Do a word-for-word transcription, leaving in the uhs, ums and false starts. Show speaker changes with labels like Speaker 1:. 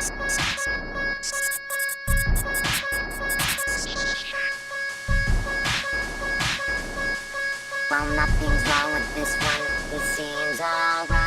Speaker 1: Well, nothing's wrong with this one. It seems alright.